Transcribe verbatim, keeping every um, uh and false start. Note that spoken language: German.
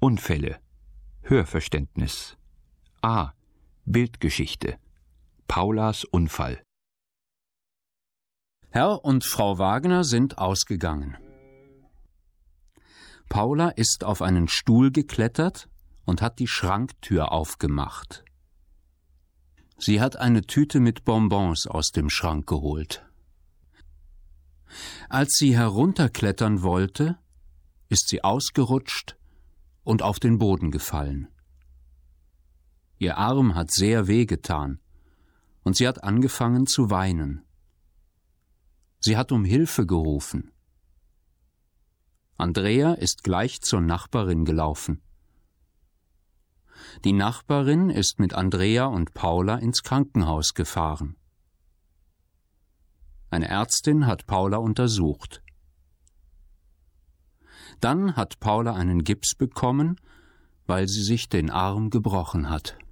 Unfälle. Hörverständnis. A. Bildgeschichte. Paulas Unfall. Herr und Frau Wagner sind ausgegangen. Paula ist auf einen Stuhl geklettert und hat die Schranktür aufgemacht. Sie hat eine Tüte mit Bonbons aus dem Schrank geholt. Als sie herunterklettern wollte, ist sie ausgerutscht und auf den Boden gefallen. Ihr Arm hat sehr wehgetan und sie hat angefangen zu weinen. Sie hat um Hilfe gerufen. Andrea ist gleich zur Nachbarin gelaufen. Die Nachbarin ist mit Andrea und Paula ins Krankenhaus gefahren. Eine Ärztin hat Paula untersucht. Dann hat Paula einen Gips bekommen, weil sie sich den Arm gebrochen hat.